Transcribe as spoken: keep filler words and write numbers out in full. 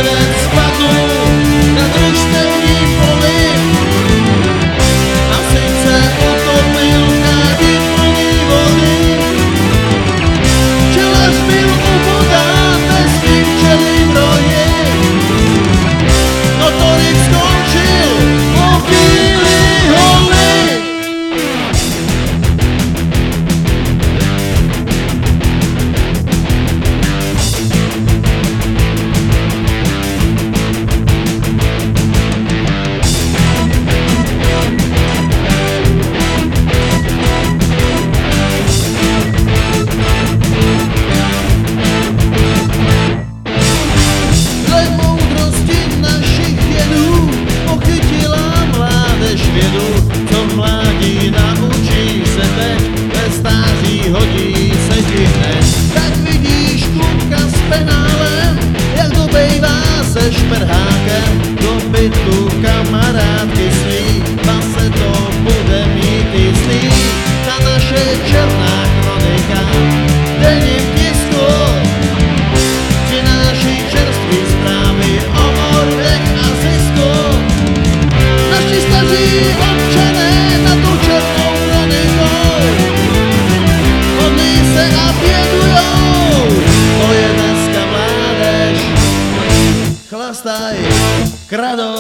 Děvec spadl na družstevní poli a sice utopil kádi plný vody. Včelař byl ubodán ve svým včelím roji, no tolik skončil po chvíli holy. Dle moudrosti našich dědů pochytila mládež vědu, co v mládí naučí se teď, ve stáří hodí se ti hned. Tak vidíš kluka s penálem, jak dobejvá se šperhákem do bytu kamarádky svý, pa se to bude mít jistý. Ta naše černá kronika v denním tisku přináší čerství zprávy o orlech a zisku. Naši staří občané na tu černou kronikou modlí se a pědujou. To je dneska mládež, chlastají, kradou.